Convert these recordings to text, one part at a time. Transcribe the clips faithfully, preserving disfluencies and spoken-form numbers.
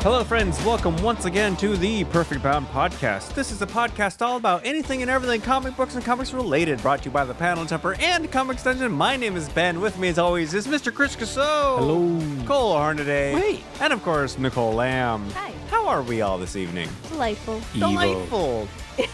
Hello, friends. Welcome once again to the Perfect Bound Podcast. This is a podcast all about anything and everything comic books and comics related, brought to you by the Panel Jumper and Comics Dungeon. My name is Ben. With me, as always, is Mister Chris Casso. Hello. Cole Hornaday. Wait. And, of course, Nicole Lamb. Hi. How are we all this evening? Delightful. Evil. Delightful.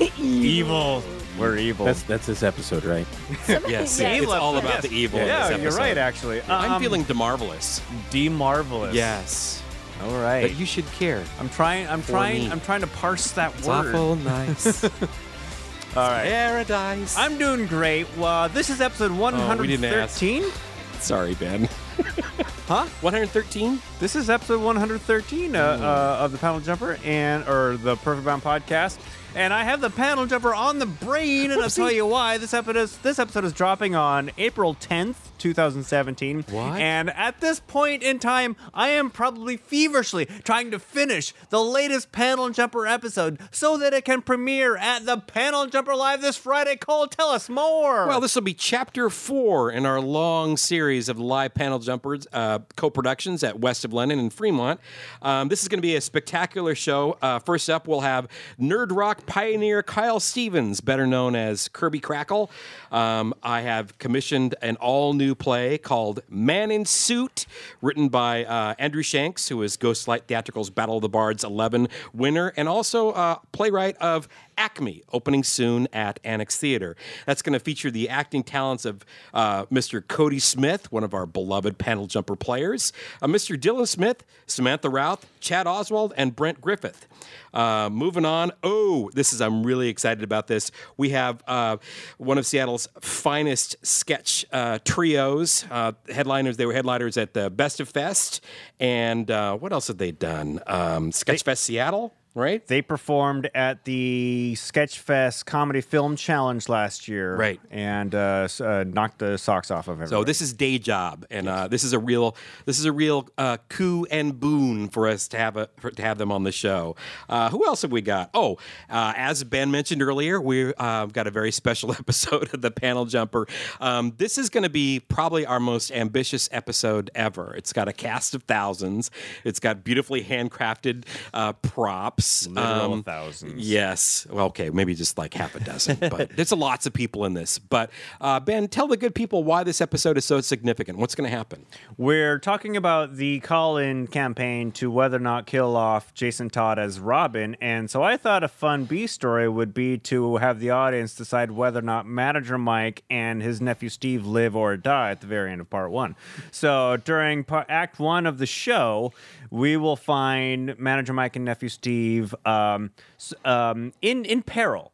Evil. We're evil. That's that's this episode, right? Yes, Yeah. it's all about Yes. the evil. Yeah, in this you're episode. right, actually. I'm Um, feeling demarvelous. de-marvelous. Yes, All right. but you should care. I'm trying. I'm For trying. me. I'm trying to parse that It's word. awful nice. All right. Paradise. I'm doing great. Well, this is episode one Oh, we didn't thirteen. sorry, Ben. Huh? one thirteen? This is episode one thirteen uh, uh, of the Panel Jumper and or the Perfect Bound Podcast. And I have the Panel Jumper on the brain, and I'll tell you why. This episode is this episode is dropping on April tenth, twenty seventeen. What? And at this point in time, I am probably feverishly trying to finish the latest Panel Jumper episode so that it can premiere at the Panel Jumper Live this Friday. Cole, tell us more. Well, this will be chapter four in our long series of live panel jumpers, uh, co-productions at West of London and Fremont. Um, this is going to be a spectacular show. Uh, first up, we'll have Nerd Rock pioneer Kyle Stevens, better known as Kirby Crackle. Um, I have commissioned an all-new play called Man in Suit, written by uh, Andrew Shanks, who is Ghostlight Theatrical's Battle of the Bards eleven winner, and also uh, playwright of Acme, opening soon at Annex Theater. That's going to feature the acting talents of uh, Mister Cody Smith, one of our beloved panel jumper players, uh, Mister Dylan Smith, Samantha Routh, Chad Oswald, and Brent Griffith. Uh, moving on. Oh, this is, I'm really excited about this. We have uh, one of Seattle's finest sketch uh, trios, uh, headliners. They were headliners at the Best of Fest. And uh, what else have they done? Um, Sketchfest Seattle. Right? They performed at the Sketchfest Comedy Film Challenge last year. Right. And uh, s- uh, knocked the socks off of everybody. So this is day job, and uh, this is a real this is a real uh, coup and boon for us to have a for, to have them on the show. Uh, who else have we got? Oh, uh, as Ben mentioned earlier, we've uh, got a very special episode of the Panel Jumper. Um, this is going to be probably our most ambitious episode ever. It's got a cast of thousands. It's got beautifully handcrafted uh, props. Literal Um, thousands. Yes. Well, okay, maybe just like half a dozen, but there's lots of people in this. But uh, Ben, tell the good people why this episode is so significant. What's going to happen? We're talking about the call-in campaign to whether or not kill off Jason Todd as Robin, and so I thought a fun B story would be to have the audience decide whether or not Manager Mike and his nephew Steve live or die at the very end of part one. So during part, act one of the show, we will find Manager Mike and nephew Steve um, s- um, in in peril.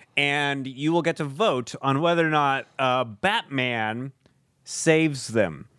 And you will get to vote on whether or not uh, Batman saves them.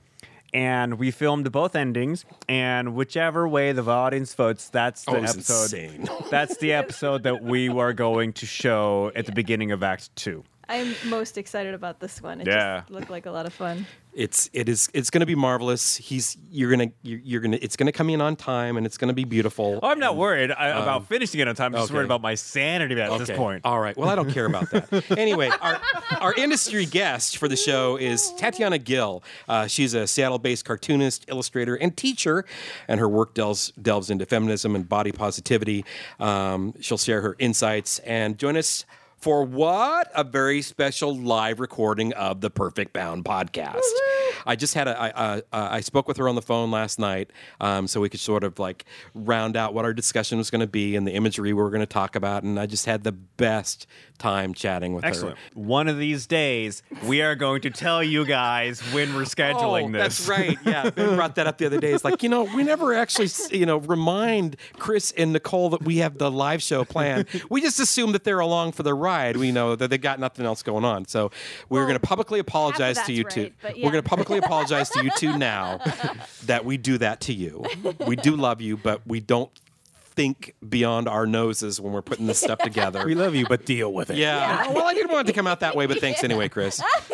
And we filmed both endings, and whichever way the audience votes, that's the Oh, it's episode. insane. That's the episode that we are going to show at the beginning of Act Two. I'm most excited about this one. It Yeah. just looked like a lot of fun. It's it is it's going to be marvelous. He's you're gonna you're, you're gonna it's gonna come in on time, and it's going to be beautiful. Oh, I'm not worried I, about finishing it on time. I'm just okay. worried about my sanity at this Okay. point. All right. Well, I don't care about that. Anyway, our, our industry guest for the show is Tatiana Gill. Uh, she's a Seattle-based cartoonist, illustrator, and teacher, and her work delves delves into feminism and body positivity. Um, she'll share her insights and join us for what? A very special live recording of the Perfect Bound podcast. I just had a, I, uh, uh, I spoke with her on the phone last night, um, so we could sort of like round out what our discussion was going to be and the imagery we were going to talk about, and I just had the best time chatting with Excellent. her. One of these days, we are going to tell you guys when we're scheduling Oh, this. that's right. Yeah, Ben brought that up the other day. It's like, you know, we never actually, you know, remind Chris and Nicole that we have the live show planned. We just assume that they're along for the ride. We know that they got nothing else going on. So we're Well, going to publicly apologize half to of you that's two. right, but We're yeah. going to publicly apologize to you two now that we do that to you. We do love you, but we don't think beyond our noses when we're putting this stuff together. We love you, but deal with it. Yeah. Well, I didn't want it to come out that way, but thanks anyway, Chris.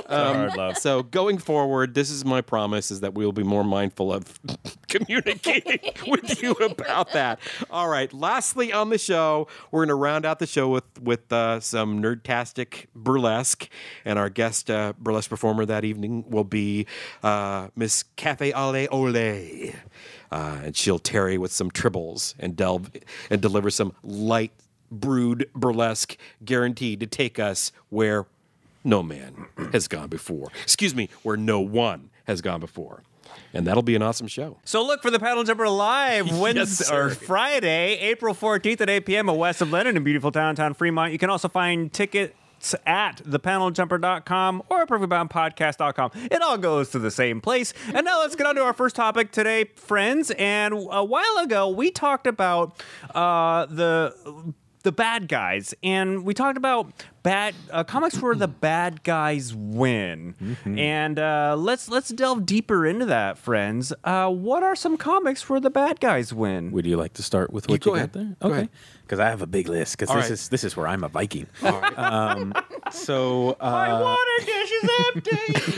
hard love. So going forward, this is my promise: is that we will be more mindful of communicating with you about that. All right. Lastly, on the show, we're going to round out the show with with uh, some nerdtastic burlesque, and our guest uh, burlesque performer that evening will be uh, Miss Cafe Ale Ole, uh, and she'll tarry with some tribbles and delve and deliver some light brewed burlesque, guaranteed to take us where no man has gone before. Excuse me, where no one has gone before. And that'll be an awesome show. So look for the Paddle Jumper live Wednesday Yes, or sir. Friday, April fourteenth at eight p.m. at West of Lennon in beautiful downtown Fremont. You can also find tickets at the panel jumper dot com or perfect bound podcast dot com. It all goes to the same place. And now let's get on to our first topic today, friends. And a while ago, we talked about uh, the... the bad guys, and we talked about bad uh, comics where the bad guys win. Mm-hmm. And uh, let's let's delve deeper into that, friends. Uh, what are some comics where the bad guys win? Would you like to start with what go you, ahead. got there? Go Okay, ahead. because I have a big list. Because All this right. is this is where I'm a Viking. All right. Um, so uh, My water dish is empty.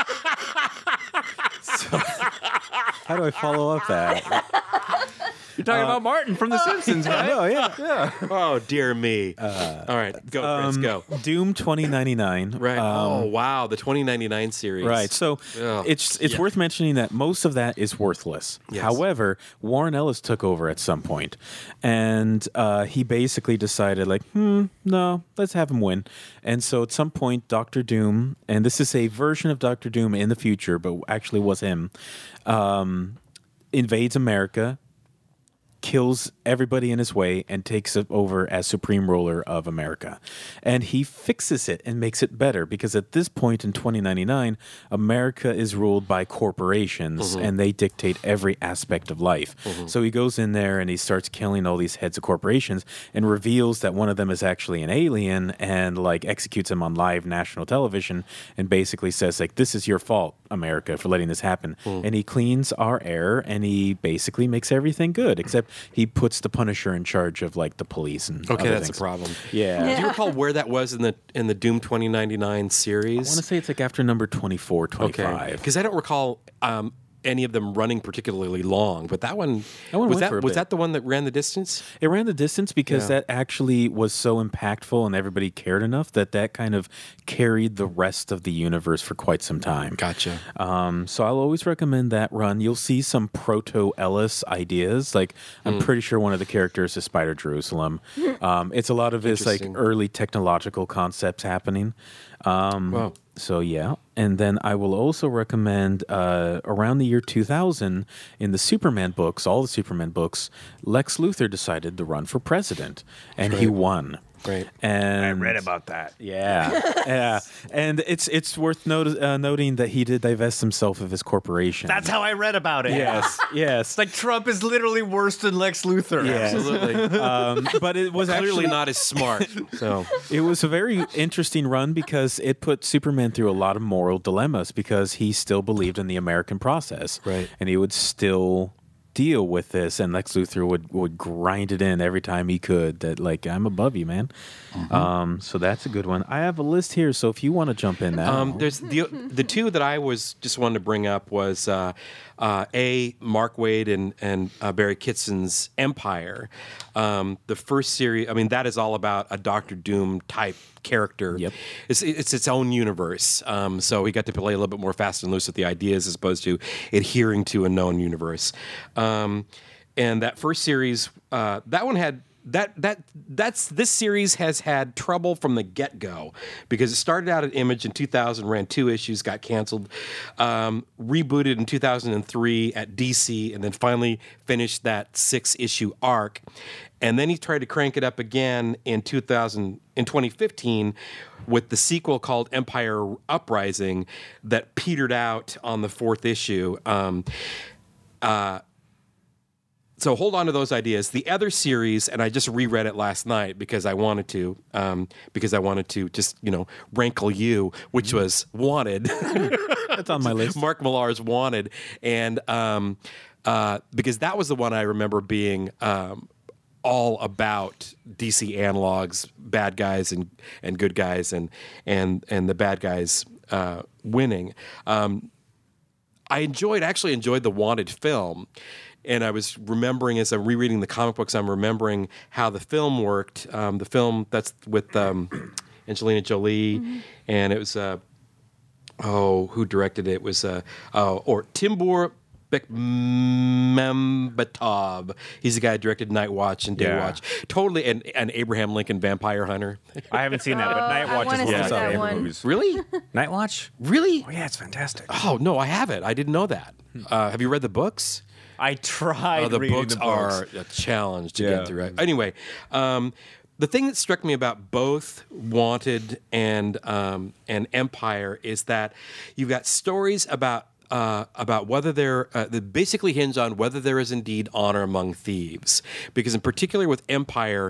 how do I follow up that? You're talking about Martin from The Simpsons, right? Oh yeah. Oh, dear me. All right. Go, Chris, Um, go. Doom twenty ninety-nine. Right. Um, oh, wow. The twenty ninety-nine series. Right. So Ugh. it's it's Yeah. worth mentioning that most of that is worthless. Yes. However, Warren Ellis took over at some point, and uh, he basically decided, like, hmm, no, let's have him win. And so at some point, Doctor Doom, and this is a version of Doctor Doom in the future, but actually was him, um, invades America, kills everybody in his way, and takes it over as supreme ruler of America. And he fixes it and makes it better, because at this point in twenty ninety-nine, America is ruled by corporations, and they dictate every aspect of life. So he goes in there and he starts killing all these heads of corporations and reveals that one of them is actually an alien, and like executes him on live national television, and basically says, like, this is your fault, America, for letting this happen. And he cleans our air, and he basically makes everything good, except he puts the Punisher in charge of like the police and Okay, other that's things. a problem. Yeah. Do you recall where that was in the in the Doom twenty ninety-nine series? I want to say it's like after number twenty-four, twenty-five. Because I don't recall um, any of them running particularly long, but that one, That one was went that for a was bit. that the one that ran the distance? It ran the distance because Yeah. that actually was so impactful and everybody cared enough that that kind of carried the rest of the universe for quite some time. Gotcha. Um, so I'll always recommend that run. You'll see some proto Ellis ideas. Like I'm pretty sure one of the characters is Spider Jerusalem. Um, it's a lot of his like Interesting. early technological concepts happening. Um, Wow. So yeah, and then I will also recommend uh, around the year two thousand in the Superman books, all the Superman books, Lex Luthor decided to run for president, and he won. Right. And I read about that. Yeah, yeah, and it's it's worth not- uh, noting that he did divest himself of his corporation. That's how I read about it. yes, yes, It's like Trump is literally worse than Lex Luthor. Yes. Absolutely. um, but it was Clearly actually not as smart. So It was a very interesting run because it put Superman through a lot of moral dilemmas because he still believed in the American process. Right. And he would still deal with this, and Lex Luthor would, would grind it in every time he could that, like, I'm above you, man. Um, so that's a good one. I have a list here, so if you want to jump in now. Um, there's the the two that I was just wanted to bring up was uh, uh, a Mark Waid and and uh, Barry Kitson's Empire. Um, the first series, I mean, that is all about a Doctor Doom type character. Yep. It's it's its own universe. Um, so we got to play a little bit more fast and loose with the ideas as opposed to adhering to a known universe. Um, and that first series, uh, that one had. That that that's this series has had trouble from the get go because it started out at Image in two thousand, ran two issues, got canceled, um, rebooted in two thousand three at D C, and then finally finished that six issue arc, and then he tried to crank it up again in two thousand in twenty fifteen with the sequel called Empire Uprising that petered out on the fourth issue. Um, uh, So hold on to those ideas. The other series, and I just reread it last night because I wanted to, um, because I wanted to just, you know, rankle you, which was Wanted. That's on my list. Mark Millar's Wanted. And um, uh, because that was the one I remember being um, all about D C analogs, bad guys and, and good guys, and and and the bad guys uh, winning. Um, I enjoyed, actually enjoyed the Wanted film. And I was remembering, as I'm rereading the comic books, I'm remembering how the film worked. Um, the film that's with um, Angelina Jolie, mm-hmm. and it was, uh, oh, who directed it? It was, uh, oh, or Timur Bekmambetov. He's the guy who directed Night Watch and Day Yeah. Watch. Totally, and, and Abraham Lincoln Vampire Hunter. I haven't seen that, but Oh, Night I Watch is wanna one of see my that favorite one. movies. Really? Night Watch? Really? Oh yeah, it's fantastic. Oh, no, I haven't. I didn't know that. Uh, have you read the books? I tried Oh, the reading books, the books. are a challenge to Yeah. get through. Anyway, um, the thing that struck me about both Wanted and um, and Empire is that you've got stories about uh, about whether there uh, that basically hinge on whether there is indeed honor among thieves. Because in particular with Empire.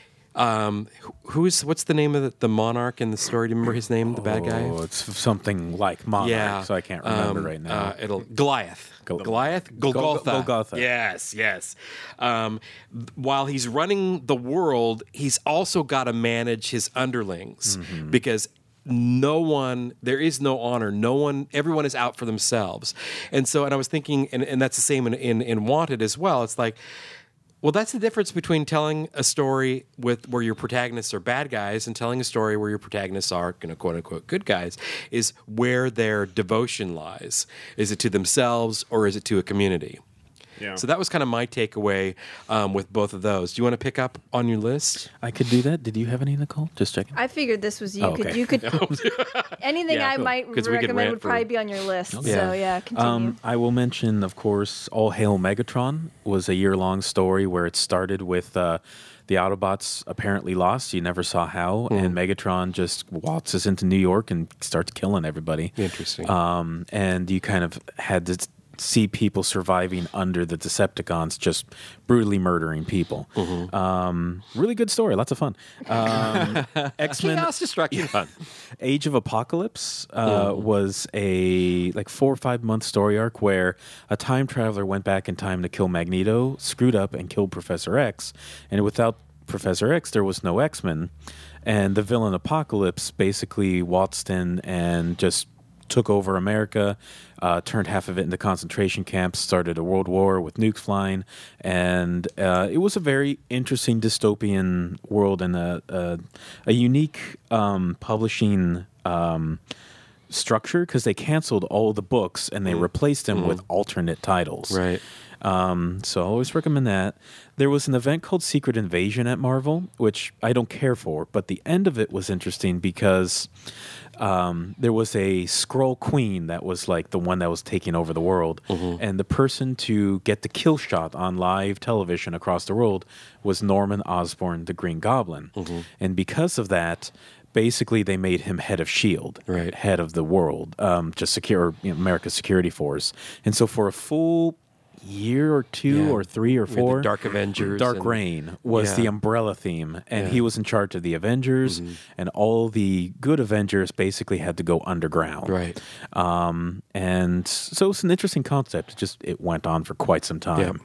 Um, who's what's the name of the, the monarch in the story? Do you remember his name? The bad guy. Oh, it's something like Monarch, Yeah, so I can't remember Um, right now. Uh, it'll Goliath. Gol- Goliath. Gol- Golgotha. Golgotha. Yes, yes. Um, th- while he's running the world, he's also got to manage his underlings Mm-hmm. because no one, there is no honor. No one, everyone is out for themselves. And so, and I was thinking, and, and that's the same in, in, in Wanted as well. It's like, well, that's the difference between telling a story with where your protagonists are bad guys and telling a story where your protagonists are, you know, quote unquote, good guys, is where their devotion lies. Is it to themselves or is it to a community? Yeah. So that was kind of my takeaway um, with both of those. Do you want to pick up on your list? I could do that. Did you have any, Nicole? Just checking. I figured this was you. Oh, could okay. you could anything Yeah, I cool. might 'Cause we could recommend rant would for- probably be on your list. Okay. So yeah, continue. Um, I will mention, of course, All Hail Megatron was a year-long story where it started with uh, the Autobots apparently lost. You never saw how, and Megatron just waltzes into New York and starts killing everybody. Interesting. Um, and you kind of had to see people surviving under the Decepticons, just brutally murdering people. Um, really good story, lots of fun. Um, X-Men. Chaos destruction. Fun. Age of Apocalypse uh, was a like four or five month story arc where a time traveler went back in time to kill Magneto, screwed up, and killed Professor X. And without Professor X, there was no X-Men. And the villain Apocalypse basically waltzed in and just took over America, uh, turned half of it into concentration camps, started a world war with nukes flying, and uh, it was a very interesting dystopian world and a a, a unique um, publishing um, structure because they canceled all the books and they replaced them with alternate titles. Right. Um, so I always recommend that. There was an event called Secret Invasion at Marvel, which I don't care for, but the end of it was interesting because um, there was a Skrull Queen that was like the one that was taking over the world, and the person to get the kill shot on live television across the world was Norman Osborn, the Green Goblin, and because of that, basically they made him head of S H I E L D, Right. head of the world, um, just secure you know, America's security force, and so for a full year or two Yeah. or three or We had four, the Dark Avengers Dark and- Reign was Yeah. the umbrella theme, and Yeah. Mm-hmm. he was in charge of the Avengers, and all the good Avengers basically had to go underground. Right. Um, and so it's an interesting concept. It just it went on for quite some time.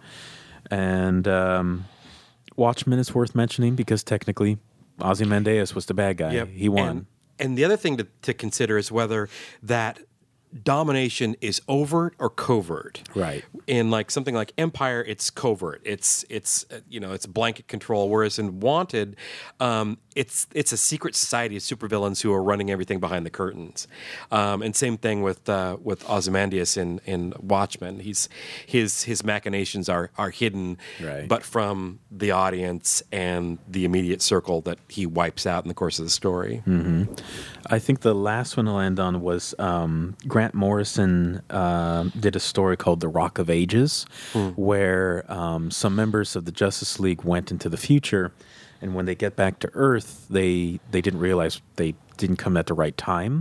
And um, Watchmen is worth mentioning because technically Ozymandias was the bad guy. Yep. He won. And, and the other thing to, to consider is whether that domination is overt or covert. Right. In like something like Empire, it's covert. It's it's uh, you know it's blanket control. Whereas in Wanted, um, it's it's a secret society of supervillains who are running everything behind the curtains. Um, and same thing with uh, with Ozymandias in in Watchmen. He's his his machinations are are hidden, Right. but from the audience and the immediate circle that he wipes out in the course of the story. I think the last one I'll end on was um, Grant Morrison uh, did a story called The Rock of Ages, where um, some members of the Justice League went into the future, and when they get back to Earth, they they didn't realize they didn't come at the right time,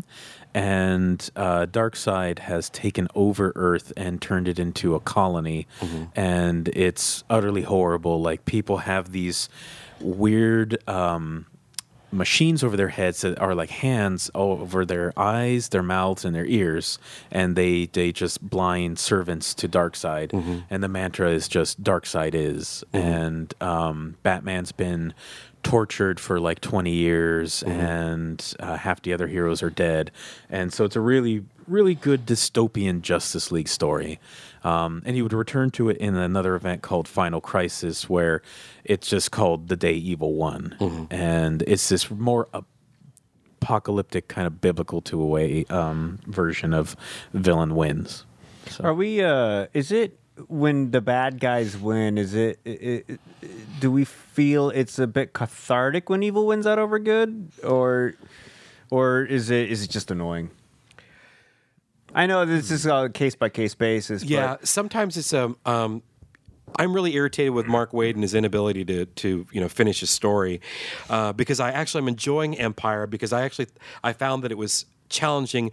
and uh, Darkseid has taken over Earth and turned it into a colony, and it's utterly horrible. Like people have these weird. Um, machines over their heads that are like hands over their eyes, their mouths, and their ears, and they they just blind servants to Darkseid. Mm-hmm. And the mantra is just Darkseid is. Mm-hmm. And um, Batman's been tortured for like twenty years, mm-hmm. and uh, half the other heroes are dead. And so it's a really, really good dystopian Justice League story. Um, and he would return to it in another event called Final Crisis, where it's just called The Day Evil Won. Mm-hmm. And it's this more apocalyptic, kind of biblical to a way um, version of villain wins. So. Are we, uh, is it, when the bad guys win, is it, it, it, do we feel it's a bit cathartic when evil wins out over good, or or is it is it just annoying? I know this is a case by case basis. Yeah, but sometimes it's um, um I'm really irritated with Mark Waid and his inability to to you know finish his story, uh, because I actually am enjoying Empire because I actually I found that it was challenging.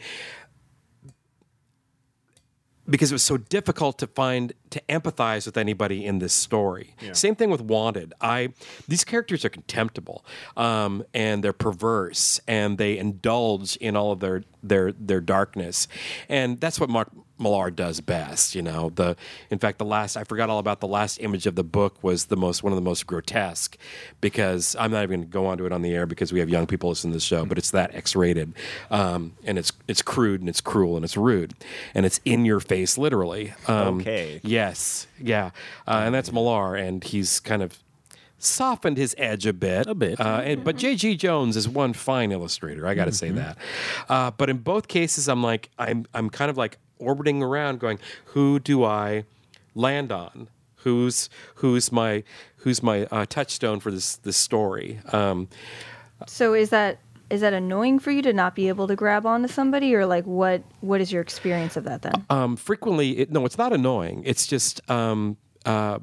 Because it was so difficult to find to empathize with anybody in this story. Yeah. Same thing with Wanted. I these characters are contemptible, um, and they're perverse, and they indulge in all of their their their darkness, and that's what Mark Millar does best. You know, the in fact the last I forgot all about the last image of the book was the most one of the most grotesque, because I'm not even going to go on to it on the air because we have young people listening to this show, but it's that X-rated, um, and it's it's crude and it's cruel and it's rude and it's in your face literally. Um, okay. Yes. Yeah. Uh, and that's Millar, and he's kind of softened his edge a bit. A bit. Uh, and, but J G. Jones is one fine illustrator. I got to mm-hmm. say that. Uh, but in both cases, I'm like, I'm, I'm kind of like orbiting around, going, who do I land on? Who's, who's my, who's my uh, touchstone for this, this story? Um, so is that, is that annoying for you to not be able to grab onto somebody, or like what, what is your experience of that then? Um, frequently, it, no, it's not annoying. It's just, um, uh,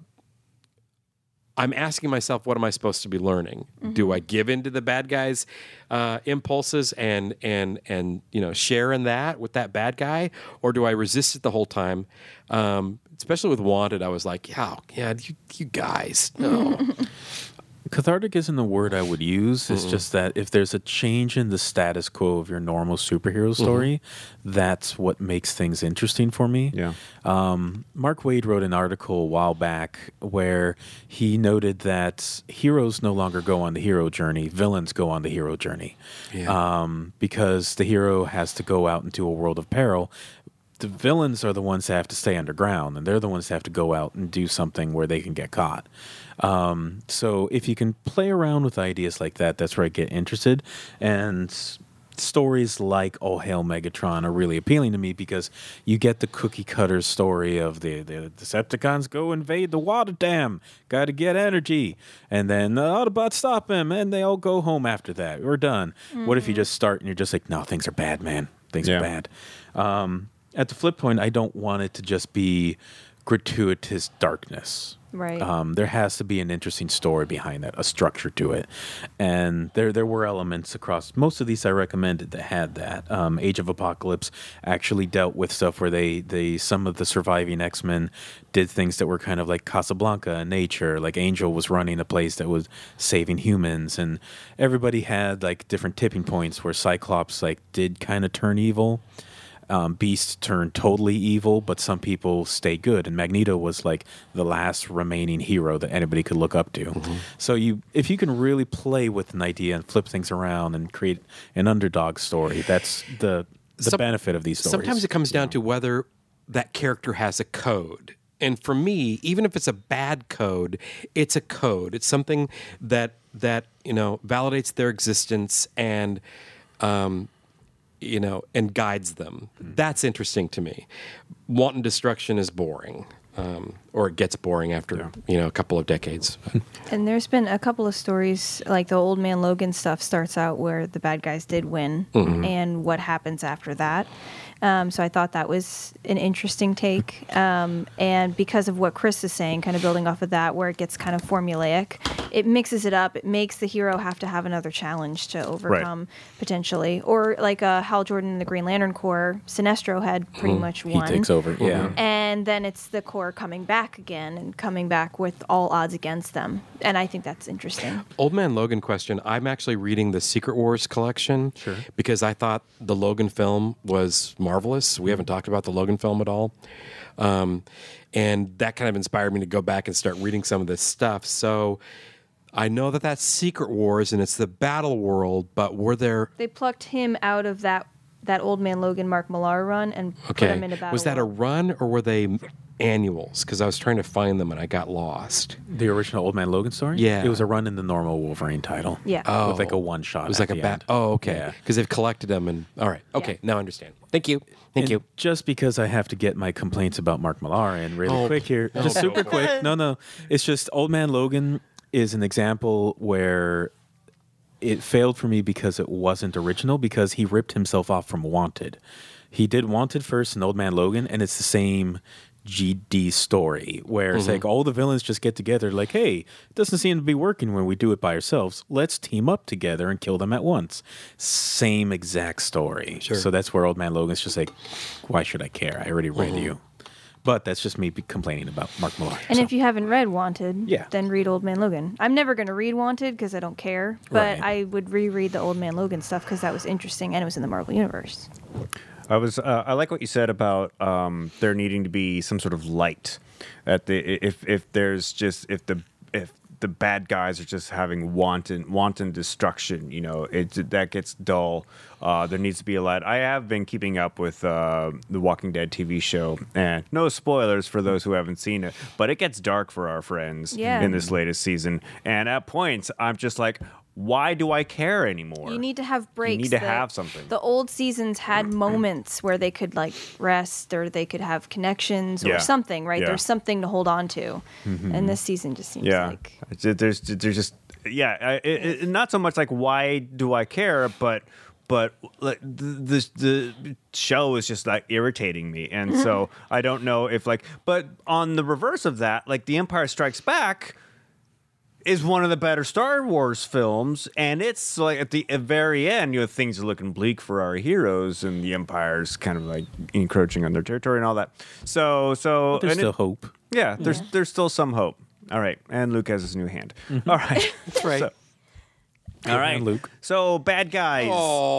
I'm asking myself, what am I supposed to be learning? Mm-hmm. Do I give into the bad guy's uh, impulses and and and you know share in that with that bad guy, or do I resist it the whole time? Um, especially with Wanted, I was like, yeah, yeah, you, you guys, no. Cathartic isn't the word I would use. It's Mm-mm. just that if there's a change in the status quo of your normal superhero story, mm-hmm. that's what makes things interesting for me. Yeah. Um, Mark Waid wrote an article a while back where he noted that heroes no longer go on the hero journey, villains go on the hero journey. Yeah. Um, because the hero has to go out into a world of peril. The villains are the ones that have to stay underground, and they're the ones that have to go out and do something where they can get caught. Um, so if you can play around with ideas like that, that's where I get interested. And stories like Oh Hail Megatron are really appealing to me because you get the cookie cutter story of the, the Decepticons go invade the water dam, got to get energy, and then the Autobots stop him, and they all go home after that. We're done. Mm-hmm. What if you just start and you're just like, no, things are bad, man. Things yeah. are bad. Um, at the flip point, I don't want it to just be gratuitous darkness. Right. Um, there has to be an interesting story behind that, a structure to it. And there there were elements across most of these I recommended that had that. Um, Age of Apocalypse actually dealt with stuff where they, they some of the surviving X-Men did things that were kind of like Casablanca in nature. Like Angel was running a place that was saving humans, and everybody had like different tipping points where Cyclops like did kind of turn evil. Um, Beast turned totally evil, but some people stay good. And Magneto was like the last remaining hero that anybody could look up to. Mm-hmm. So you, if you can really play with an idea and flip things around and create an underdog story, that's the the Some, benefit of these stories. Sometimes it comes down to whether that character has a code. And for me, even if it's a bad code, it's a code. It's something that that you know validates their existence and. Um, you know, and guides them. That's interesting to me. Wanton destruction is boring, um, or it gets boring after, yeah. you know, a couple of decades. And there's been a couple of stories, like the Old Man Logan stuff starts out where the bad guys did win, mm-hmm. and what happens after that. Um, so I thought that was an interesting take. Um, and because of what Chris is saying, kind of building off of that, where it gets kind of formulaic, it mixes it up. It makes the hero have to have another challenge to overcome potentially. Or like uh, Hal Jordan in the Green Lantern Corps, Sinestro had pretty much He won. takes over. Yeah. And then it's the Corps coming back again and coming back with all odds against them. And I think that's interesting. Old Man Logan question. I'm actually reading the Secret Wars collection Sure. because I thought the Logan film was marvelous. We haven't talked about the Logan film at all. Um, and that kind of inspired me to go back and start reading some of this stuff. So I know that that's Secret Wars and it's the battle world, but were there... They plucked him out of that that Old Man Logan Mark Millar run and put Okay. him into battle. Was that a World. run or were they annuals? Because I was trying to find them and I got lost. The original Old Man Logan story? Yeah. It was a run in the normal Wolverine title. Yeah. Oh. With like a one shot. It was like a bat. Oh, okay. Because they've collected them and... All right. Okay. Yeah. Now I understand. Thank you. Thank And you. Just because I have to get my complaints about Mark Millar in really Oh, quick here, just go super for quick. No, no, it's just Old Man Logan is an example where it failed for me because it wasn't original because he ripped himself off from Wanted. He did Wanted first in Old Man Logan, and it's the same G D story where it's like all the villains just get together like, hey, it doesn't seem to be working when we do it by ourselves. Let's team up together and kill them at once. Same exact story. Sure. So that's where Old Man Logan's just like, why should I care? I already read you. But that's just me be complaining about Mark Millar. And so. if you haven't read Wanted, Yeah. then read Old Man Logan. I'm never going to read Wanted because I don't care, but Right. I would reread the Old Man Logan stuff because that was interesting and it was in the Marvel Universe. I was. Uh, I like what you said about um, there needing to be some sort of light at the if if there's just if the if the bad guys are just having wanton wanton destruction. You know, it that gets dull. Uh, there needs to be a light. I have been keeping up with uh, the Walking Dead T V show, and no spoilers for those who haven't seen it, but it gets dark for our friends Yeah. in this latest season. And at points, I'm just like, why do I care anymore? You need to have breaks. need to The- have something. The old seasons had moments where they could like rest or they could have connections Yeah. or something, right? Yeah. There's something to hold on to. And this season just seems Yeah, like It's- there's there's just yeah, I- it, it, not so much like why do I care, but but like the the, the show is just like irritating me, and so I don't know if like. But on the reverse of that, like The Empire Strikes Back is one of the better Star Wars films, and it's like at the at very end, you know, things are looking bleak for our heroes, and the Empire's kind of like encroaching on their territory and all that. So so But there's and it- still hope. yeah, there's Yeah. there's still some hope. All right, and Luke has his new hand. All right, that's right. So, all right, hand, Luke. So bad guys.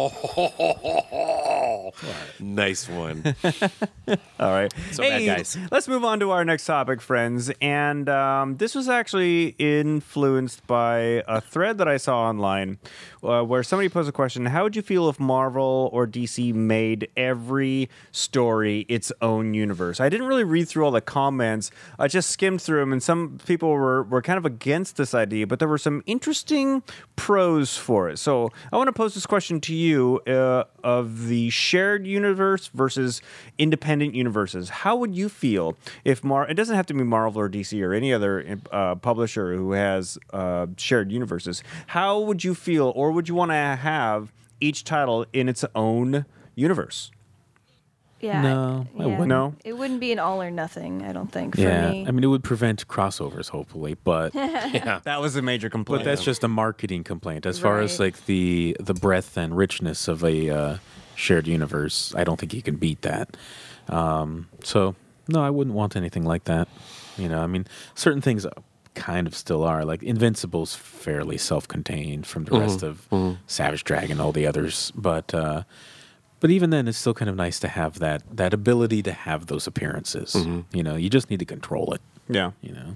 Oh, nice one. All right. So bad guys. Let's move on to our next topic, friends. And um, this was actually influenced by a thread that I saw online uh, where somebody posed a question: how would you feel if Marvel or D C made every story its own universe? I didn't really read through all the comments. I just skimmed through them, and some people were, were kind of against this idea, but there were some interesting pros for it. So I want to pose this question to you uh, of the shared universe versus independent universes. How would you feel if Mar? It doesn't have to be Marvel or D C or any other uh, publisher who has uh, shared universes. How would you feel, or would you want to have each title in its own universe? yeah. No, I yeah. wouldn't. No? It wouldn't be an all or nothing, I don't think, for Yeah, me. I mean, it would prevent crossovers, hopefully, but That was a major complaint. but that's just a marketing complaint. As far as Right. like the the breadth and richness of a uh, shared universe, I don't think you can beat that. Um, so no, I wouldn't want anything like that. You know, I mean, certain things kind of still are. Like Invincible's fairly self-contained from the rest of Savage Dragon, all the others, but. Uh, But even then, it's still kind of nice to have that that ability to have those appearances. You know, you just need to control it. yeah. You know,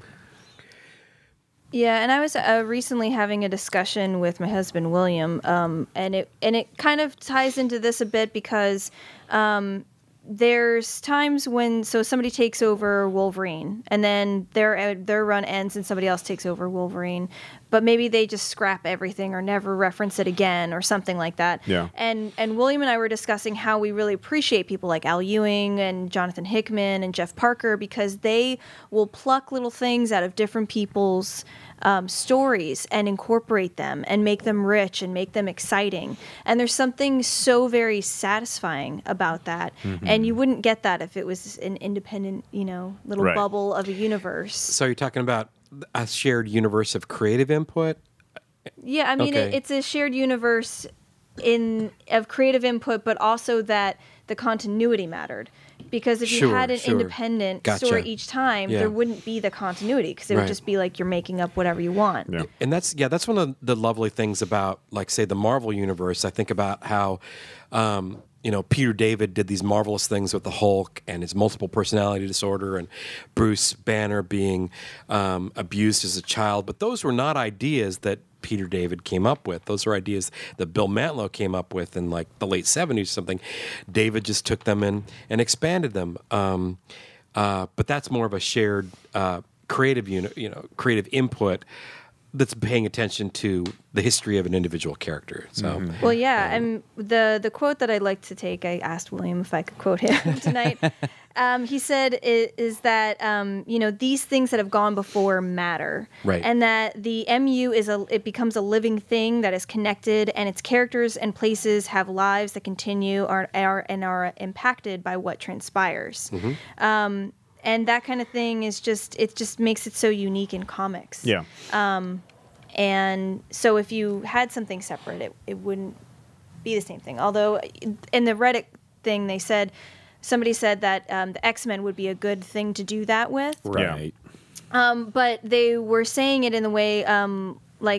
Yeah, and I was uh, recently having a discussion with my husband William, um, and it and it kind of ties into this a bit because um, there's times when so somebody takes over Wolverine, and then their uh, their run ends, and somebody else takes over Wolverine, but maybe they just scrap everything or never reference it again or something like that. Yeah. And and William and I were discussing how we really appreciate people like Al Ewing and Jonathan Hickman and Jeff Parker because they will pluck little things out of different people's um, stories and incorporate them and make them rich and make them exciting. And there's something so very satisfying about that. And you wouldn't get that if it was an independent, you know, little Right. bubble of a universe. So you're talking about a shared universe of creative input? Yeah, I mean, Okay. it, it's a shared universe in of creative input, but also that the continuity mattered. Because if you Sure, had an sure. independent Gotcha. story each time, Yeah. there wouldn't be the continuity because it Right. would just be like you're making up whatever you want. Yeah. And that's yeah, that's one of the lovely things about, like, say, the Marvel universe. I think about how, um, you know, Peter David did these marvelous things with the Hulk and his multiple personality disorder, and Bruce Banner being um, abused as a child. But those were not ideas that Peter David came up with. Those are ideas that Bill Mantlo came up with in like the late seventies or something. David just took them in and expanded them. Um, uh, but that's more of a shared uh, creative unit, you know, creative input that's paying attention to the history of an individual character. So, Well, yeah, and the the quote that I'd like to take, I asked William if I could quote him tonight. um, he said is, is that um, you know these things that have gone before matter, Right. and that the M U is a it becomes a living thing that is connected, and its characters and places have lives that continue are, are and are impacted by what transpires. Um, and that kind of thing is just it just makes it so unique in comics. Yeah. And so if you had something separate, it, it wouldn't be the same thing. Although in the Reddit thing, they said, somebody said that um, the X-Men would be a good thing to do that with. Right. Um, but they were saying it in the way, um, like,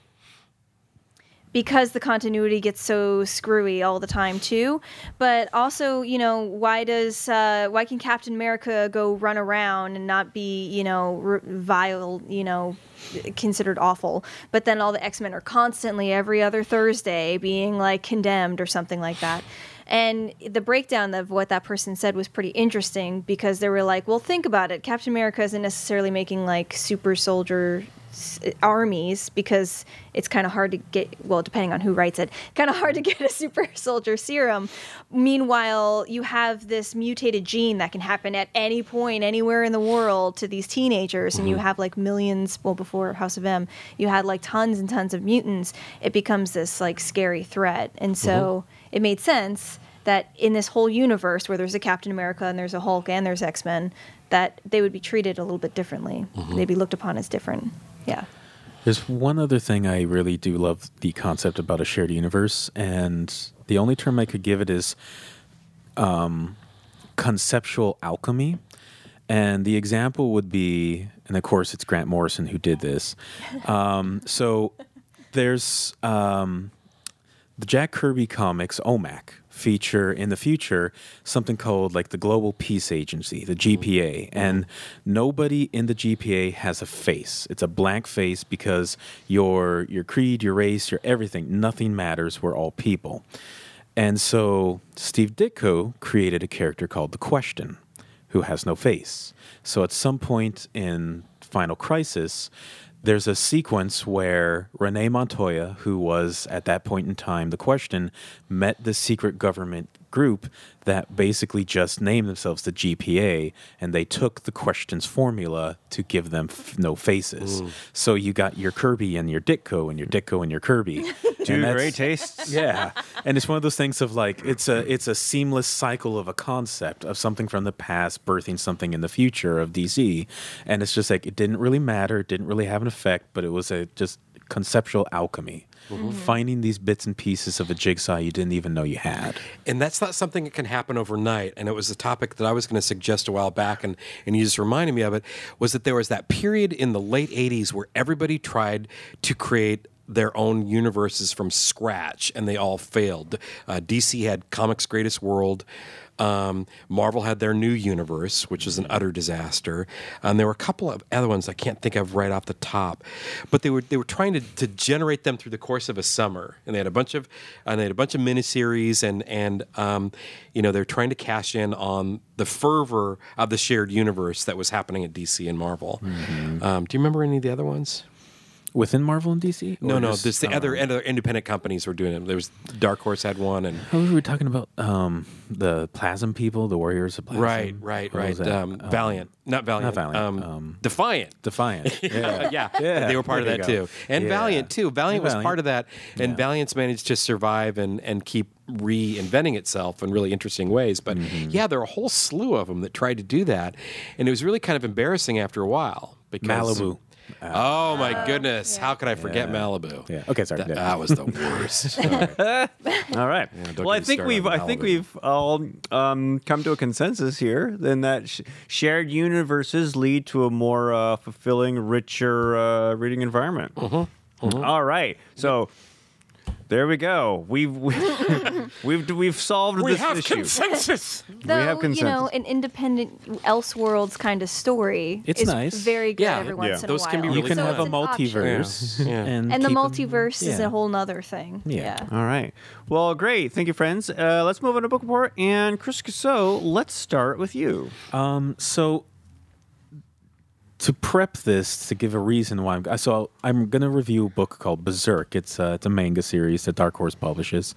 because the continuity gets so screwy all the time too. But also, you know, why does uh, why can Captain America go run around and not be, you know, r- vile, you know, considered awful? But then all the X-Men are constantly every other Thursday being like condemned or something like that. And the breakdown of what that person said was pretty interesting because they were like, well, think about it. Captain America isn't necessarily making like super soldier s- armies because it's kind of hard to get, well, depending on who writes it, kind of hard to get a super soldier serum. Meanwhile, you have this mutated gene that can happen at any point, anywhere in the world to these teenagers. And you have like millions, well, before House of M, you had like tons and tons of mutants. It becomes this like scary threat. And so it made sense that in this whole universe where there's a Captain America and there's a Hulk and there's X-Men, that they would be treated a little bit differently. They'd be looked upon as different. Yeah. There's one other thing I really do love the concept about a shared universe, and the only term I could give it is um, conceptual alchemy. And the example would be, and of course it's Grant Morrison who did this. Um, so there's um, the Jack Kirby comics, O M A C, feature in the future something called like the Global Peace Agency, the G P A, and nobody in the G P A has a face. It's a blank face because your your creed, your race, your everything, nothing matters. We're all people. And so Steve Ditko created a character called The Question, who has no face. So at some point in Final Crisis, there's a sequence where Renee Montoya, who was at that point in time The Question, met the secret government group that basically just named themselves the G P A, and they took the Question's formula to give them f- no faces. So you got your Kirby and your Ditko and your Ditko and your Kirby. Two And that's- great tastes. yeah, and it's one of those things of like it's a it's a seamless cycle of a concept of something from the past birthing something in the future of D C, and it's just like it didn't really matter, it didn't really have an effect, but it was a just conceptual alchemy, finding these bits and pieces of a jigsaw you didn't even know you had. and that's not something that can happen overnight. And it was a topic that I was going to suggest a while back, and, and you just reminded me of it, was that there was that period in the late eighties where everybody tried to create their own universes from scratch, and they all failed. Uh, D C had Comics Greatest World. Um, Marvel had their new universe, which was an utter disaster. And there were a couple of other ones I can't think of right off the top, but they were they were trying to, to generate them through the course of a summer, and they had a bunch of and they had a bunch of miniseries, and and um, you know they're trying to cash in on the fervor of the shared universe that was happening at D C and Marvel. Um, do you remember any of the other ones? Within Marvel and D C? No, Or no. just, There's the uh, other, other independent companies were doing it. There was Dark Horse had one, and How were we talking about? Um, the Plasm people, the Warriors of Plasm? right, right, What was right. that? Um, Valiant, not Valiant, not Valiant, Um, um, Defiant. Defiant. Yeah. yeah, Yeah, they were part of there that you go. too, and Yeah. Valiant too. Valiant was Valiant. part of that, and Yeah. Valiant's managed to survive and and keep reinventing itself in really interesting ways. But Mm-hmm. yeah, there were a whole slew of them that tried to do that, and it was really kind of embarrassing after a while because Malibu. Oh my goodness! How could I forget Yeah. Malibu? Yeah. Okay, sorry. That, Yeah. that was the worst. All right. don't well, I get me think started we've on I think Malibu. we've all um, come to a consensus here. Then that sh- shared universes lead to a more uh, fulfilling, richer uh, reading environment. All right. So there we go. We've we've we've solved we this have issue. consensus. Though, have you know, consensus. an independent Elseworlds kind of story It's is nice. very good Yeah, every yeah. once in Those a while. can be You really can So have it's a an option. multiverse. Yeah. Yeah. And, And the keep 'em- multiverse is yeah. a whole nother thing. Yeah. Yeah. All right. Well, great. Thank you, friends. Uh, let's move on to book report. And Chris Casso, let's start with you. Um, so to prep this, to give a reason why I'm so I'm going to review a book called Berserk. It's uh, it's a manga series that Dark Horse publishes,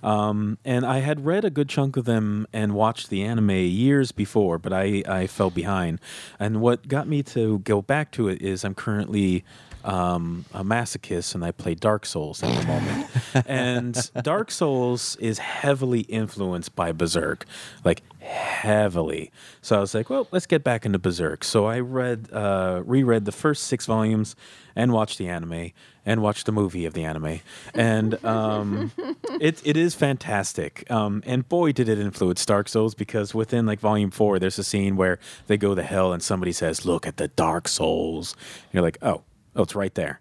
um, and I had read a good chunk of them and watched the anime years before, but I I fell behind. And what got me to go back to it is I'm currently um, a masochist and I play Dark Souls at the moment. And Dark Souls is heavily influenced by Berserk, like heavily. So I was like, well, let's get back into Berserk. So I read, uh, reread the first six volumes and watched the anime and watched the movie of the anime. And um, it it is fantastic. Um, and boy, did it influence Dark Souls, because within like volume four, there's a scene where they go to hell and somebody says, look at the Dark Souls. And you're like, oh, oh, it's right there.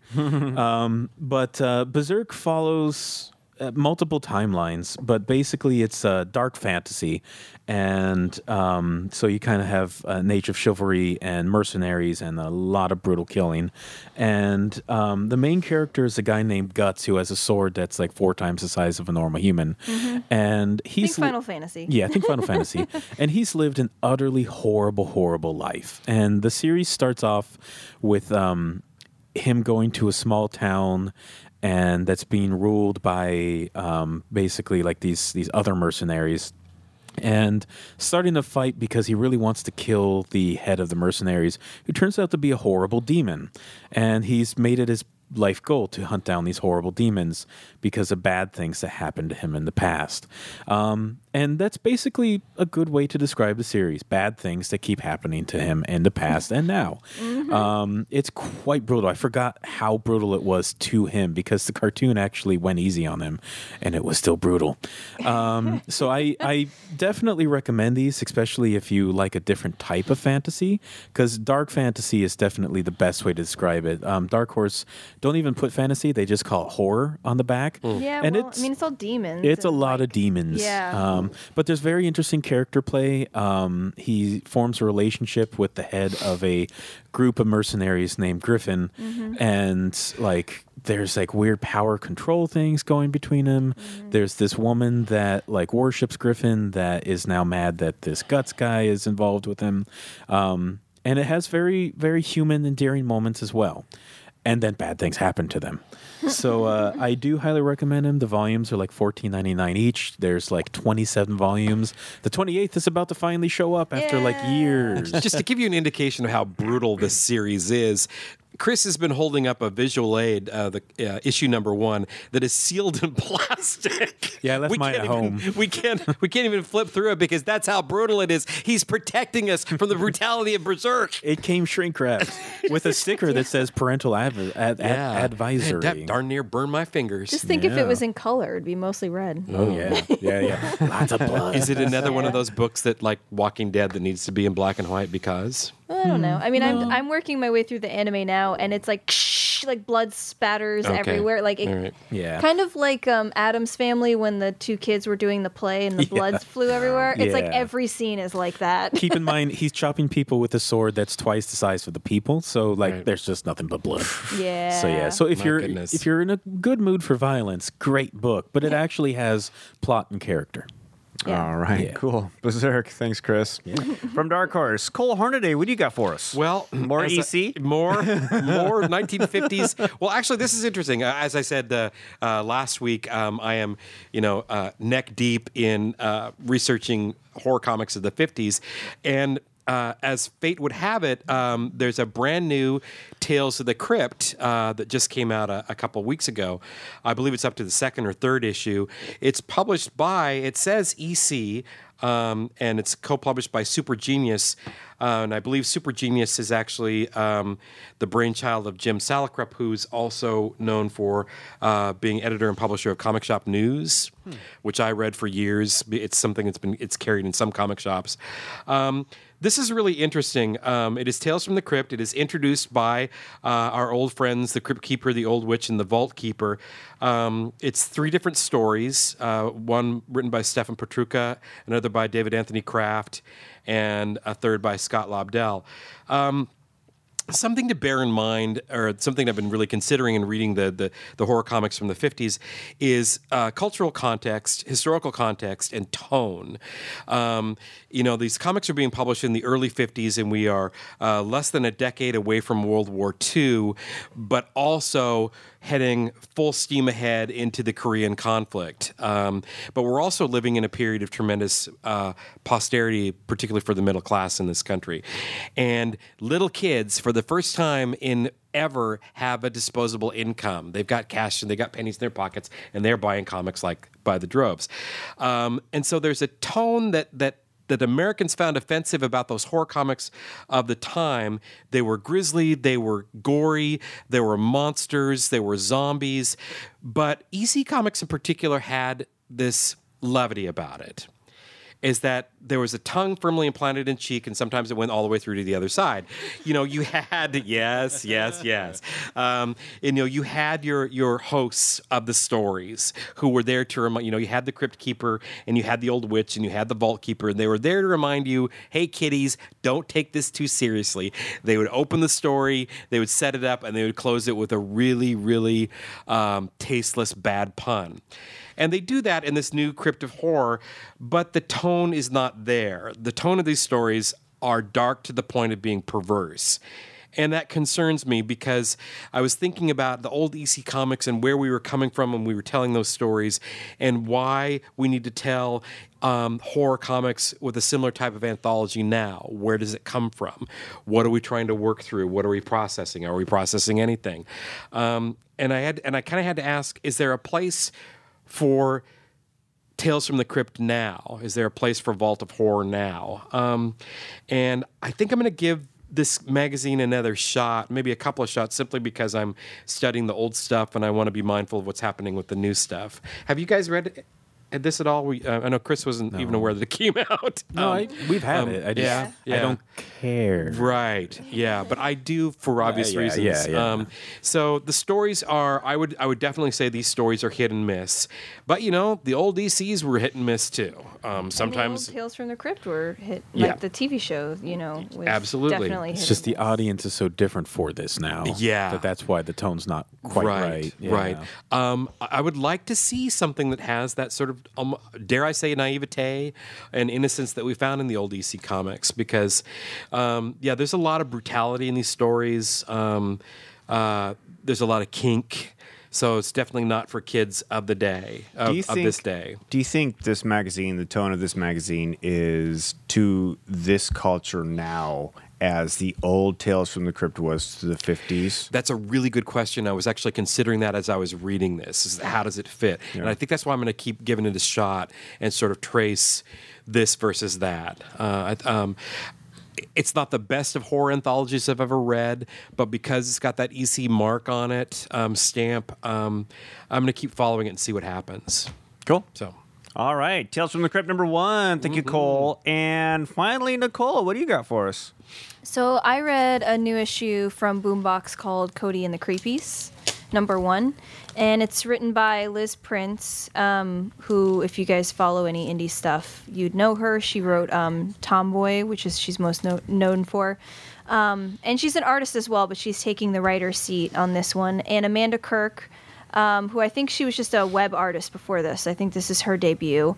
um, but uh, Berserk follows uh, multiple timelines, but basically it's uh, dark fantasy. And um, so you kind of have an age of chivalry and mercenaries and a lot of brutal killing. And um, the main character is a guy named Guts, who has a sword that's like four times the size of a normal human. And Think he's Final Fantasy. yeah, I think Final Fantasy. And he's lived an utterly horrible, horrible life. And the series starts off with um, him going to a small town, and that's being ruled by um, basically like these these other mercenaries, and starting to fight because he really wants to kill the head of the mercenaries, who turns out to be a horrible demon. And he's made it his life goal to hunt down these horrible demons because of bad things that happened to him in the past. Um, and that's basically a good way to describe the series. Bad things that keep happening to him in the past and now. Um, it's quite brutal. I forgot how brutal it was to him, because the cartoon actually went easy on him and it was still brutal. Um, so I, I definitely recommend these, especially if you like a different type of fantasy, because dark fantasy is definitely the best way to describe it. Um, Dark Horse don't even put fantasy, they just call it horror on the back. Yeah, And well, it's- I mean, it's all demons. It's a and, lot like, of demons. yeah. Um, but there's very interesting character play. Um, he forms a relationship with the head of a group of mercenaries named Griffin. And like there's like weird power control things going between them. There's this woman that like worships Griffin that is now mad that this Guts guy is involved with him. Um, and it has very, very human, endearing moments as well. And then bad things happen to them. So uh, I do highly recommend them. The volumes are like fourteen ninety-nine each. There's like twenty-seven volumes. The twenty-eighth is about to finally show up after like Yeah. years. Just to give you an indication of how brutal this series is, Chris has been holding up a visual aid, uh, the uh, issue number one, that is sealed in plastic. Yeah, I left we mine can't at even, home. We can't. We can't even flip through it because that's how brutal it is. He's protecting us from the brutality of Berserk. It came shrink wrapped with a sticker that says parental adv- ad- ad- advisory. That darn near burned my fingers. Just think if Yeah. it was in color, it'd be mostly red. Oh yeah, yeah, yeah. Lots of blood. Is it another one of those books that, like Walking Dead, that needs to be in black and white because? I don't know. I mean, I'm I'm working my way through the anime now, and it's like like blood spatters Okay. everywhere. Like it, All right. Yeah. kind of like um, Adam's Family when the two kids were doing the play and the blood flew everywhere. It's like Yeah. every scene is like that. Keep in mind, he's chopping people with a sword that's twice the size of the people. So like, Right. there's just nothing but blood. Yeah. So yeah. So if My you're goodness. if you're in a good mood for violence, great book. But it actually has plot and character. Yeah. All right, Yeah. cool. Berserk. Thanks, Chris. From Dark Horse, Cole Hornaday, what do you got for us? Well, More as E a- C? more, more nineteen fifties. Well, actually, this is interesting. Uh, as I said uh, uh, last week, um, I am, you know, uh, neck deep in uh, researching horror comics of the fifties, and uh, as fate would have it, um, there's a brand new Tales of the Crypt uh, that just came out a, a couple weeks ago. I believe it's up to the second or third issue. It's published by, it says E C. um, and it's co-published by Super Genius. Uh, and I believe Super Genius is actually um, the brainchild of Jim Salicrup, who's also known for uh, being editor and publisher of Comic Shop News, hmm. which I read for years. It's something that's been it's carried in some comic shops. Um, This is really interesting. Um, it is Tales from the Crypt. It is introduced by uh, our old friends, the Crypt Keeper, the Old Witch, and the Vault Keeper. Um, it's three different stories, uh, one written by Stefan Petrucca, another by David Anthony Kraft, and a third by Scott Lobdell. Um, Something to bear in mind, or something I've been really considering in reading the the, the horror comics from the fifties, is uh, cultural context, historical context, and tone. Um, you know, these comics are being published in the early fifties, and we are uh, less than a decade away from World War Two, but also heading full steam ahead into the Korean conflict. Um, but we're also living in a period of tremendous uh, posterity, particularly for the middle class in this country. And little kids, for the first time in ever, have a disposable income. They've got cash and they got pennies in their pockets, and they're buying comics like by the droves. Um, and so there's a tone that that that Americans found offensive about those horror comics of the time. They were grisly, they were gory, they were monsters, they were zombies. But E C Comics in particular had this levity about it, is that there was a tongue firmly implanted in cheek, and sometimes it went all the way through to the other side. You know, you had, yes, yes, yes. Um, and, you know, you had your your hosts of the stories who were there to remind, you know, you had the Crypt Keeper, and you had the Old Witch, and you had the Vault Keeper, and they were there to remind you, hey, kiddies, don't take this too seriously. They would open the story, they would set it up, and they would close it with a really, really um, tasteless bad pun. And they do that in this new Crypt of Horror, but the tone is not there. The tone of these stories are dark to the point of being perverse. And that concerns me because I was thinking about the old E C Comics and where we were coming from when we were telling those stories, and why we need to tell um, horror comics with a similar type of anthology now. Where does it come from? What are we trying to work through? What are we processing? Are we processing anything? Um, and I had, and I kind of had to ask: is there a place for Tales from the Crypt now? Is there a place for Vault of Horror now? Um, and I think I'm going to give this magazine another shot, maybe a couple of shots, simply because I'm studying the old stuff and I want to be mindful of what's happening with the new stuff. Have you guys read Had this at all? We, uh, I know Chris wasn't no. even aware that it came out. No, um, I, we've had um, it. I just, yeah, yeah. I don't care. Right. Yeah, but I do for obvious yeah, yeah, reasons. Yeah, yeah. Um, so the stories are. I would. I would definitely say these stories are hit and miss. But you know, the old D Cs were hit and miss too. Um, sometimes and the old Tales from the Crypt were hit, yeah. like the T V show. You know, was absolutely. Definitely it's hit just the miss. audience is so different for this now. Yeah, that that's why the tone's not quite right. Right. Yeah. Right. Um, I would like to see something that has that sort of. Um, dare I say, naivete and innocence that we found in the old D C comics, because um, yeah, there's a lot of brutality in these stories. Um, uh, there's a lot of kink, so it's definitely not for kids of the day of, do you of think, this day. Do you think this magazine, the tone of this magazine, is to this culture now as the old Tales from the Crypt was to the fifties? That's a really good question. I was actually considering that as I was reading this. Is how does it fit? Yeah. And I think that's why I'm going to keep giving it a shot and sort of trace this versus that. Uh, um, it's not the best of horror anthologies I've ever read, but because it's got that E C mark on it, um, stamp, um, I'm going to keep following it and see what happens. Cool. So. All right, Tales from the Crypt number one. Thank mm-hmm. you, Cole. And finally, Nicole, what do you got for us? So I read a new issue from Boombox called Cody and the Creepies, number one. And it's written by Liz Prince, um, who, if you guys follow any indie stuff, you'd know her. She wrote um, Tomboy, which is she's most no- known for. Um, and she's an artist as well, but she's taking the writer's seat on this one. And Amanda Kirk, Um, who I think she was just a web artist before this. I think this is her debut.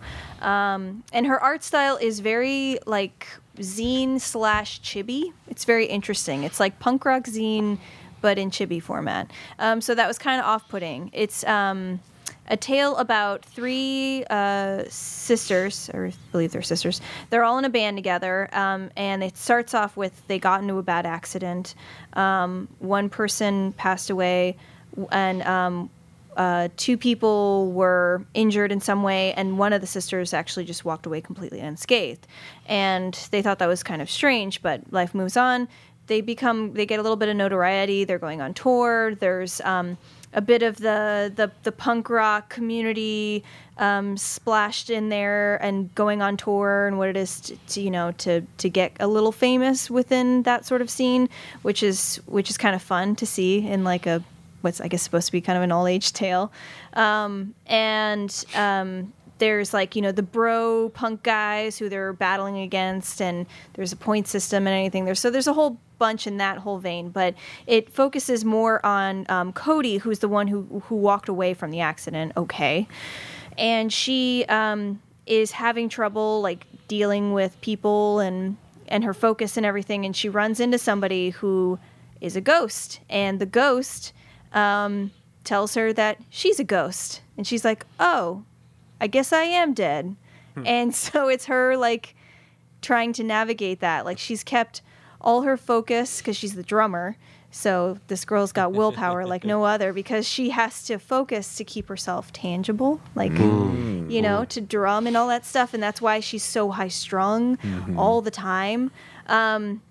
Um, and her art style is very like zine slash chibi. It's very interesting. It's like punk rock zine, but in chibi format. Um, so that was kind of off-putting. It's um, a tale about three uh, sisters, or I believe they're sisters. They're all in a band together, um, and it starts off with they got into a bad accident. Um, one person passed away, and um, uh, two people were injured in some way, and one of the sisters actually just walked away completely unscathed. And they thought that was kind of strange, but life moves on. They become, they get a little bit of notoriety. They're going on tour. There's um, a bit of the, the, the punk rock community um, splashed in there and going on tour and what it is to, to, you know, to, to get a little famous within that sort of scene, which is, which is kind of fun to see in like a, what's I guess supposed to be kind of an all age tale. Um, and, um, there's like, you know, the bro punk guys who they're battling against, and there's a point system and anything there. So there's a whole bunch in that whole vein, but it focuses more on um, Cody, who's the one who, who walked away from the accident. Okay. And she um, is having trouble like dealing with people and, and her focus and everything. And she runs into somebody who is a ghost, and the ghost um, tells her that she's a ghost. And she's like, oh, I guess I am dead. Hmm. And so it's her like trying to navigate that. Like she's kept all her focus because she's the drummer. So this girl's got willpower like no other, because she has to focus to keep herself tangible, like, mm. you know, to drum and all that stuff. And that's why she's so high strung mm-hmm. all the time. Um,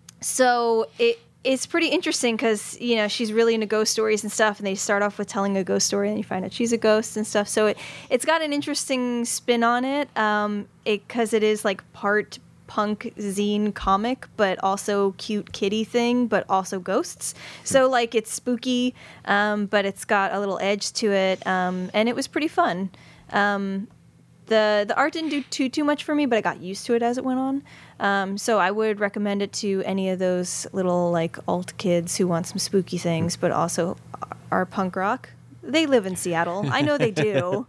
so it, It's pretty interesting because, you know, she's really into ghost stories and stuff, and they start off with telling a ghost story, and you find out she's a ghost and stuff. So it, it's got an interesting spin on it um, because it, it is like part punk zine comic, but also cute kitty thing, but also ghosts. So like it's spooky, um, but it's got a little edge to it, um, and it was pretty fun. Um, The the art didn't do too too much for me, but I got used to it as it went on. Um, so I would recommend it to any of those little like alt kids who want some spooky things, but also are punk rock. They live in Seattle. I know they do.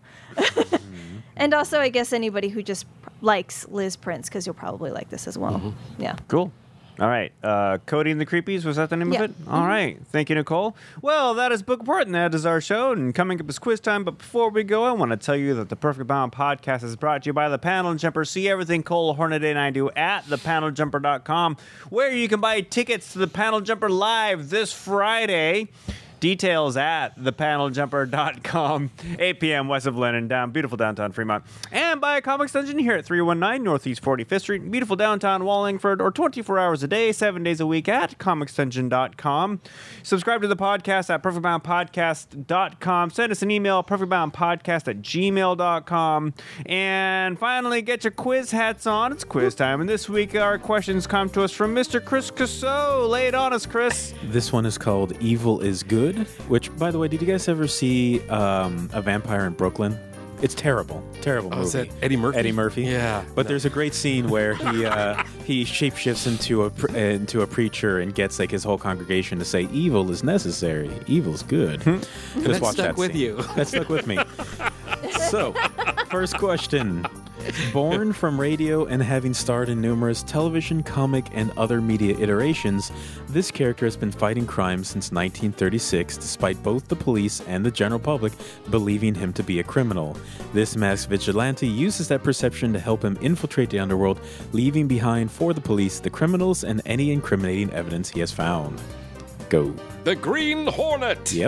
And also, I guess anybody who just likes Liz Prince, because you'll probably like this as well. Mm-hmm. Yeah. Cool. All right. Uh, Cody and the Creepies, was that the name yeah. of it? All mm-hmm. right. Thank you, Nicole. Well, that is Book Report, and that is our show. And coming up is quiz time. But before we go, I want to tell you that the Perfect Bound podcast is brought to you by The Panel Jumper. See everything Cole Hornaday and I do at the panel jumper dot com, where you can buy tickets to The Panel Jumper live this Friday. Details at the panel jumper dot com, eight p.m. west of Lennon, down beautiful downtown Fremont. And buy a Comics Dungeon here at three one nine Northeast forty-fifth Street, beautiful downtown Wallingford, or twenty-four hours a day, seven days a week at comics dungeon dot com. Subscribe to the podcast at perfect bound podcast dot com. Send us an email, perfect bound podcast at gmail dot com. And finally, get your quiz hats on. It's quiz time. And this week, our questions come to us from Mister Chris Casso. Lay it on us, Chris. This one is called Evil is Good. Which, by the way, did you guys ever see um, A Vampire in Brooklyn? It's terrible, terrible oh, movie. Is that Eddie Murphy? Eddie Murphy. Yeah. But no. There's a great scene where he uh, he shapeshifts into a pre- uh, into a preacher and gets like his whole congregation to say, "Evil is necessary. Evil's good." Just that watch stuck that with scene. you. That stuck with me. So, first question. Born from radio and having starred in numerous television, comic, and other media iterations, this character has been fighting crime since nineteen thirty-six, despite both the police and the general public believing him to be a criminal. This masked vigilante uses that perception to help him infiltrate the underworld, leaving behind for the police the criminals and any incriminating evidence he has found. Go. The Green Hornet! Yep.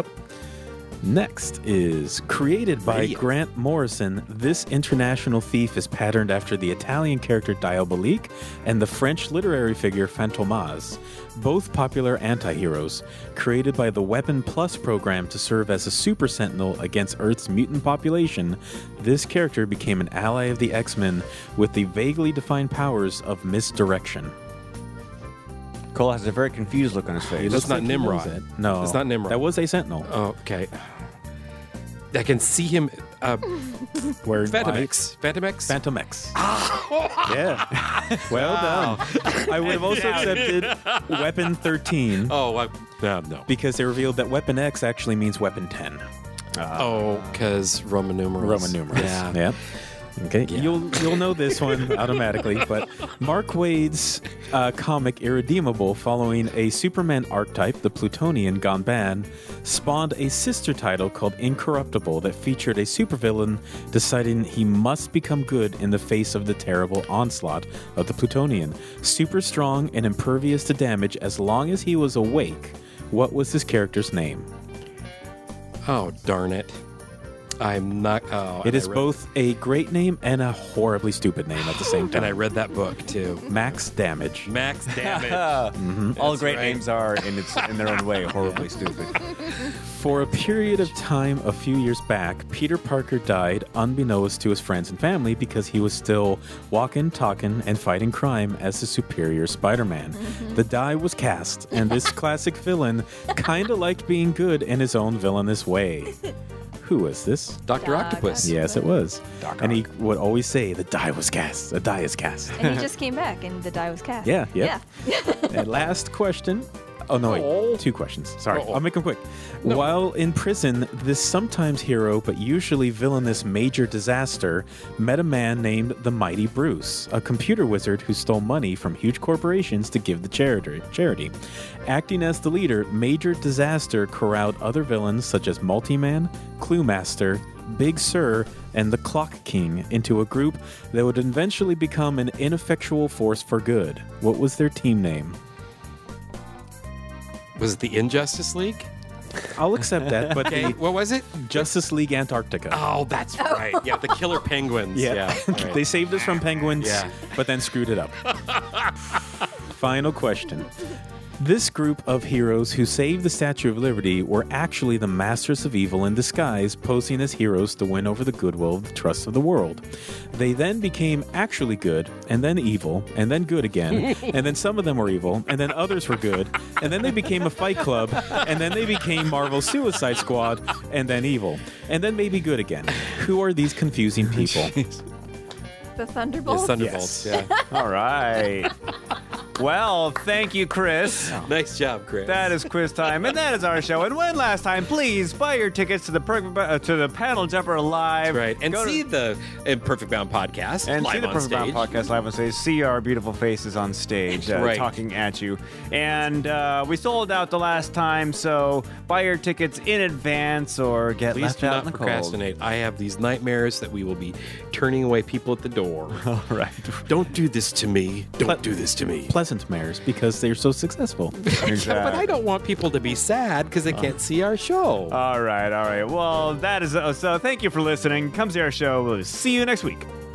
Next is created by Radio. Grant Morrison. This international thief is patterned after the Italian character Diabolique and the French literary figure Fantomas, both popular anti-heroes. Created by the Weapon Plus program to serve as a super sentinel against Earth's mutant population, this character became an ally of the X-Men with the vaguely defined powers of misdirection. Cole has a very confused look on his face. That's not Nimrod. It. No. It's not Nimrod. That was a sentinel. Oh, okay. I can see him. Uh, Wearing Phantomex. Phantomex? Phantomex. Yeah. Well done. I would have also accepted Weapon thirteen. Oh, I, no, no. Because they revealed that Weapon X actually means Weapon ten. Uh, oh, because Roman numerals. Roman numerals. Yeah. Yeah. Okay, Yeah. you'll you'll know this one automatically, but Mark Waid's uh, comic Irredeemable, following a Superman archetype, the Plutonian, gone bad, spawned a sister title called Incorruptible that featured a supervillain deciding he must become good in the face of the terrible onslaught of the Plutonian. Super strong and impervious to damage as long as he was awake. What was this character's name? Oh, darn it. I'm not. Oh, It and is I read- both a great name and a horribly stupid name at the same time. And I read that book too. Max Damage. Max Damage. All That's great right. names are in its in their own way horribly stupid. For a period of time a few years back, Peter Parker died unbeknownst to his friends and family because he was still walking, talking, and fighting crime as the superior Spider-Man. The die was cast, and this classic villain kind of liked being good in his own villainous way. Who was this? Doctor Doc Octopus. Yes, it was. Doc And he would always say, the die was cast. The die is cast. And he just came back, and the die was cast. Yeah, yeah. Yeah. And last question. Oh, no, wait. Oh. Two questions. Sorry. Uh-oh. I'll make them quick. While in prison, this sometimes hero, but usually villainous Major Disaster, met a man named the Mighty Bruce, a computer wizard who stole money from huge corporations to give the charity. charity. Acting as the leader, Major Disaster corralled other villains such as Multi-Man, Clue Master, Big Sur, and the Clock King into a group that would eventually become an ineffectual force for good. What was their team name? Was it the Injustice League? I'll accept that, but Okay, the what was it? Justice League Antarctica. Oh, that's right. Yeah, the Killer Penguins. Yeah. right. They saved us from penguins, Yeah. but then screwed it up. Final question. This group of heroes who saved the Statue of Liberty were actually the masters of evil in disguise, posing as heroes to win over the goodwill of the trust of the world. They then became actually good, and then evil, and then good again, and then some of them were evil, and then others were good, and then they became a fight club, and then they became Marvel's Suicide Squad, and then evil, and then maybe good again. Who are these confusing people? The Thunderbolts. It's Thunderbolts. Yeah. All right. Well, thank you, Chris. Nice job, Chris. That is quiz time, and that is our show. And one last time, please buy your tickets to the per- uh, to the Panel Jumper Live. That's right. And Go to- see the uh, Perfect Bound podcast and live see the on Perfect stage. Bound podcast live on stage. See our beautiful faces on stage uh, Right. talking at you. And uh, we sold out the last time, so buy your tickets in advance or get Please left do out not in the procrastinate. I have these nightmares that we will be turning away people at the door. cold. All right. Don't do this to me. Don't Ple- do this to me. Pleasant mares, because they're so successful. Exactly. But I don't want people to be sad because they can't see our show. All right, all right. Well, that is uh, so. Thank you for listening. Come see our show. We'll see you next week.